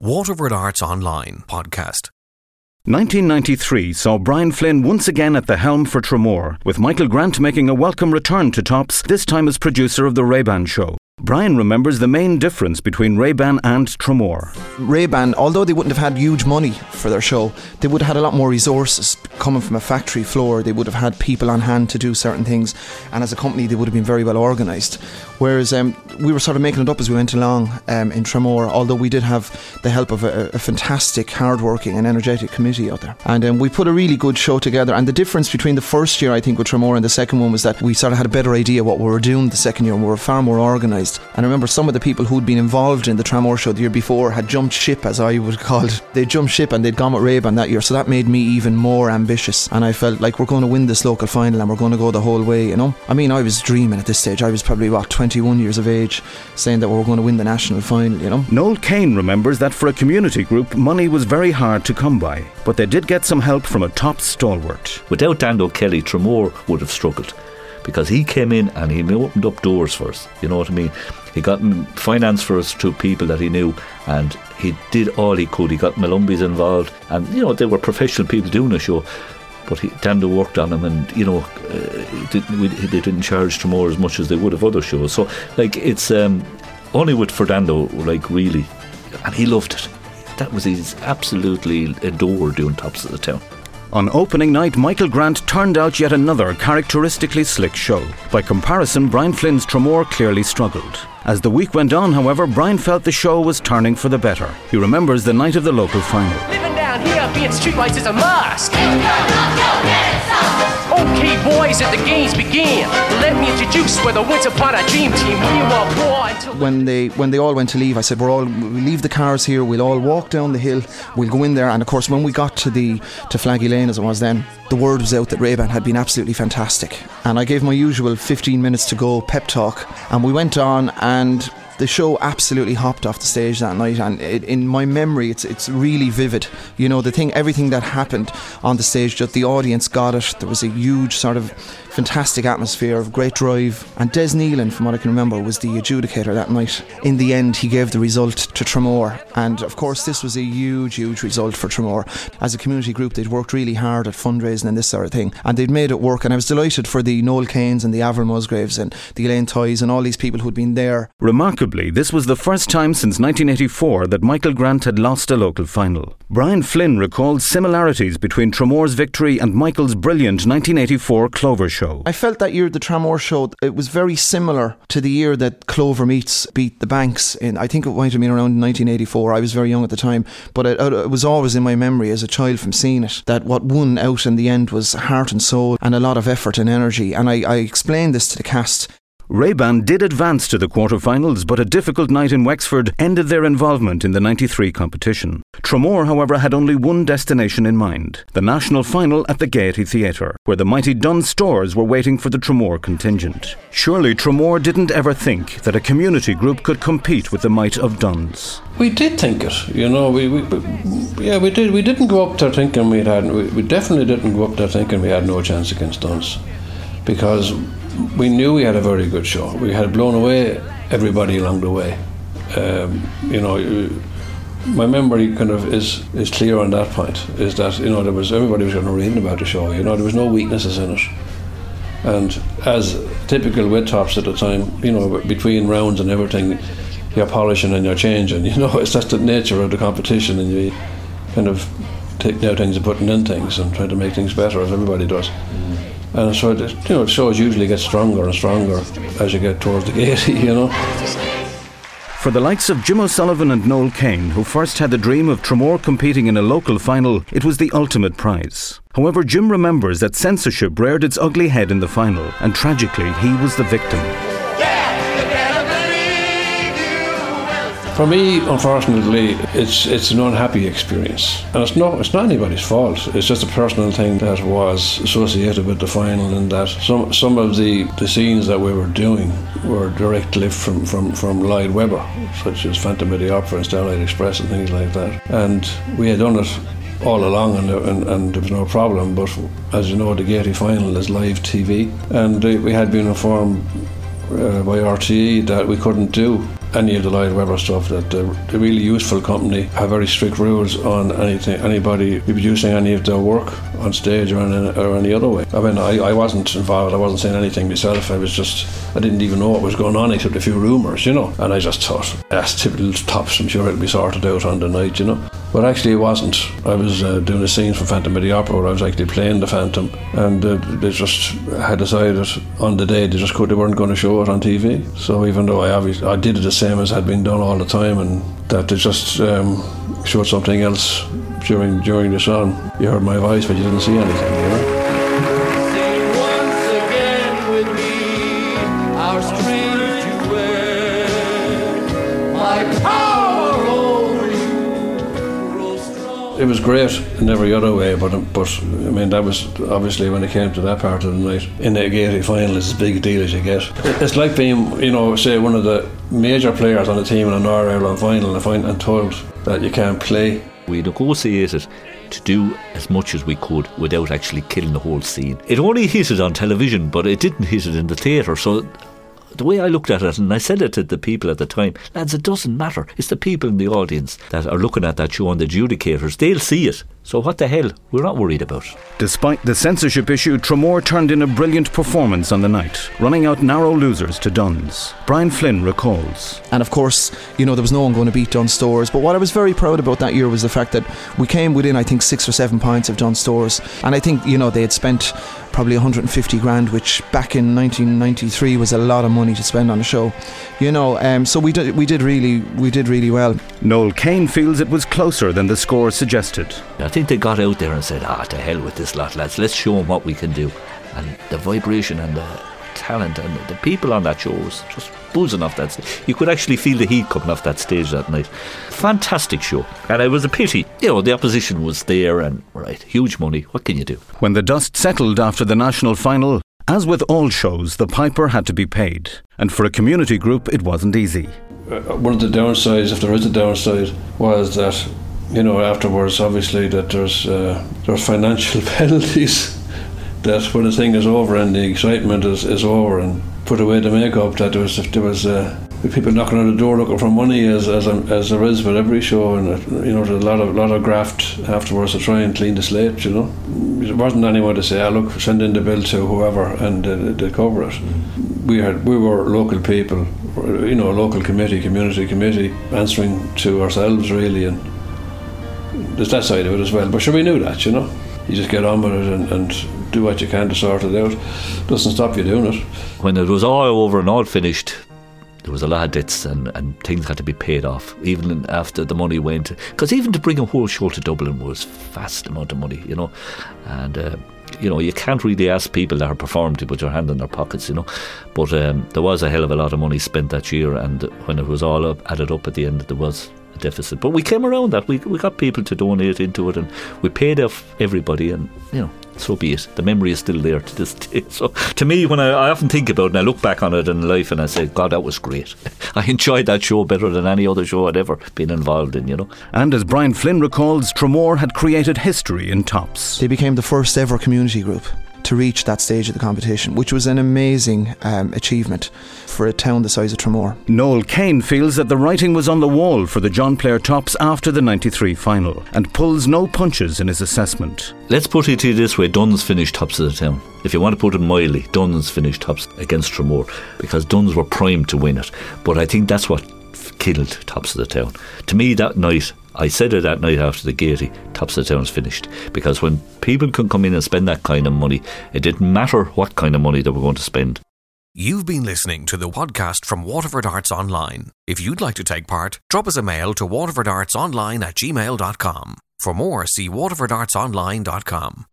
Waterford Arts Online podcast. 1993 saw Brian Flynn once again at the helm for Tramore, with Michael Grant making a welcome return to Tops, this time as producer of The Ray-Ban Show. Brian remembers the main difference between Ray-Ban and Tramore. Ray-Ban, although they wouldn't have had huge money for their show, they would have had a lot more resources coming from a factory floor. They would have had people on hand to do certain things, and as a company they would have been very well organised. Whereas we were sort of making it up as we went along in Tramore, although we did have the help of a fantastic, hard-working and energetic committee out there. And we put a really good show together, and the difference between the first year, I think, with Tramore and the second one was that we sort of had a better idea what we were doing the second year, and we were far more organised. And I remember some of the people who'd been involved in the Tramore show the year before had jumped ship, as I would call it. They'd jumped ship and they'd gone with Ray-Ban that year, so that made me even more ambitious, and I felt like we're going to win this local final and we're going to go the whole way, you know. I mean, I was dreaming at this stage. I was probably, 21 years of age, saying that we were going to win the national final, you know. Noel Kane remembers that for a community group, money was very hard to come by, but they did get some help from a top stalwart. Without Dando Kelly, Tramore would have struggled, because he came in and he opened up doors for us, you know what I mean. He got finance for us through people that he knew, and he did all he could. He got Malumbi's involved, and you know, they were professional people doing the show, but Dando worked on him, and you know, they didn't charge Tramore as much as they would have other shows. So like, it's only with Fernando, like, really, and he loved it. That was his absolutely adored doing Tops of the Town. On opening night, Michael Grant turned out yet another characteristically slick show. By comparison, Brian Flynn's Tramore clearly struggled. As the week went on, however, Brian felt the show was turning for the better. He remembers the night of the local final. Living down here, being streetlights is a must. Okay, boys, at the games begin. Let me introduce where the Once Upon a Dream team. We were born to... When they all went to leave, I said, we'll leave the cars here, we'll all walk down the hill, we'll go in there. And of course, when we got to Flaggy Lane, as it was then, the word was out that Ray-Ban had been absolutely fantastic. And I gave my usual 15 minutes to go pep talk, and we went on, and the show absolutely hopped off the stage that night, and in my memory it's really vivid. You know, everything that happened on the stage, just the audience got it. There was a huge sort of fantastic atmosphere of great drive, and Des Nealon, from what I can remember, was the adjudicator that night. In the end, he gave the result to Tramore, and of course this was a huge result for Tramore. As a community group, they'd worked really hard at fundraising and this sort of thing, and they'd made it work, and I was delighted for the Noel Kanes and the Avril Musgraves and the Elaine Toys and all these people who'd been there. Remarkably, this was the first time since 1984 that Michael Grant had lost a local final. Brian Flynn recalled similarities between Tramore's victory and Michael's brilliant 1984 Clover show. I felt that year the Tramore show, it was very similar to the year that Clover Meets beat the Banks in, I think it might have been around 1984. I was very young at the time, but it was always in my memory as a child from seeing it, that what won out in the end was heart and soul and a lot of effort and energy. And I explained this to the cast. Ray-Ban did advance to the quarter-finals, but a difficult night in Wexford ended their involvement in the 93 competition. Tramore, however, had only one destination in mind, the national final at the Gaiety Theatre, where the mighty Dunnes Stores were waiting for the Tramore contingent. Surely Tramore didn't ever think that a community group could compete with the might of Dunnes. We did think it, you know. We did. We didn't go up there thinking we definitely didn't go up there thinking we had no chance against Dunnes, because we knew we had a very good show. We had blown away everybody along the way. You know, my memory kind of is clear on that point. Is that, you know, everybody was going to read about the show. You know, there was no weaknesses in it. And as typical with Tops at the time, you know, between rounds and everything, you're polishing and you're changing. You know, it's just the nature of the competition, and you kind of take out things and putting in things and trying to make things better, as everybody does. And so, you know, shows usually get stronger and stronger as you get towards the Gaiety, you know. For the likes of Jim O'Sullivan and Noel Kane, who first had the dream of Tramore competing in a local final, it was the ultimate prize. However, Jim remembers that censorship reared its ugly head in the final, and tragically, he was the victim. For me, unfortunately, it's an unhappy experience, and it's not anybody's fault. It's just a personal thing that was associated with the final, and that some of the scenes that we were doing were direct lift from Lloyd Webber, such as Phantom of the Opera and Starlight Express and things like that. And we had done it all along, and there was no problem. But as you know, the Gaiety final is live TV, and we had been informed by RTE that we couldn't do any of the Lloyd Webber stuff, that the really useful company have very strict rules on anybody reproducing any of their work on stage or any other way. I mean, I wasn't involved, I wasn't saying anything myself, I didn't even know what was going on except a few rumours, you know, and I just thought, that's typical Tops, I'm sure it'll be sorted out on the night, you know. But actually it wasn't. I was doing a scene for Phantom of the Opera where I was actually playing the Phantom, and they just had decided on the day they weren't going to show it on TV. So even though I did it the same as had been done all the time, and that they just showed something else during the song. You heard my voice but you didn't see anything, you know. It was great in every other way, but I mean, that was obviously when it came to that part of the night. In the Gaiety final, it's as big a deal as you get. It's like being, you know, say one of the major players on the team in an All-Ireland final and told that you can't play. We negotiated to do as much as we could without actually killing the whole scene. It only hit it on television, but it didn't hit it in the theatre, so the way I looked at it, and I said it to the people at the time, lads, it doesn't matter. It's the people in the audience that are looking at that show and the adjudicators. They'll see it. So what the hell? We're not worried about it. Despite the censorship issue, Tramore turned in a brilliant performance on the night, running out narrow losers to Duns. Brian Flynn recalls. And of course, you know, there was no one going to beat Dunstores. But what I was very proud about that year was the fact that we came within, I think, 6 or 7 points of Dunstores. And I think, you know, they had spent probably 150 grand, which back in 1993 was a lot of money to spend on a show. You know, so we did really well. Noel Kane feels it was closer than the score suggested. I think they got out there and said, to hell with this lot, lads, let's show them what we can do. And the vibration and the talent and the people on that show was just buzzing off that stage. You could actually feel the heat coming off that stage that night. Fantastic show. And it was a pity, you know, the opposition was there and, right, huge money, what can you do? When the dust settled after the national final, as with all shows, the piper had to be paid. And for a community group, it wasn't easy. One of the downsides, if there is a downside, was that, you know, afterwards, obviously, that there's financial penalties. That when the thing is over and the excitement is over and put away the makeup, that there was people knocking on the door looking for money as there is with every show, and you know, there's a lot of graft afterwards to try and clean the slate. You know, it wasn't anyone to say, look, send in the bill to whoever and they cover it. We were local people, you know, a local community committee answering to ourselves really, and there's that side of it as well. But sure, we knew that, you know. You just get on with it and do what you can to sort it out. Doesn't stop you doing it. When it was all over and all finished, there was a lot of debts and things had to be paid off, even after the money went. Because even to bring a whole show to Dublin was vast amount of money, you know. And, you know, you can't really ask people that are performing to put your hand in their pockets, you know. But there was a hell of a lot of money spent that year, and when it was all added up at the end, there was a deficit. But we came around that. We got people to donate into it, and we paid off everybody, and, you know, so be it. The memory is still there to this day. So to me, when I often think about it and I look back on it in life and I say, God, that was great. I enjoyed that show better than any other show I'd ever been involved in, you know. And as Brian Flynn recalls, Tramore had created history in Tops. They became the first ever community group to reach that stage of the competition, which was an amazing achievement for a town the size of Tramore. Noel Kane feels that the writing was on the wall for the John Player Tops after the 93 final, and pulls no punches in his assessment. Let's put it to you this way, Duns finished tops of the town. If you want to put it mildly, Duns finished tops against Tramore, because Duns were primed to win it. But I think that's what killed tops of the town. To me, that night, I said it that night after the Gaiety, Tops of the Town's finished. Because when people can come in and spend that kind of money, it didn't matter what kind of money they were going to spend. You've been listening to the podcast from Waterford Arts Online. If you'd like to take part, drop us a mail to waterfordartsonline@gmail.com. For more, see waterfordartsonline.com.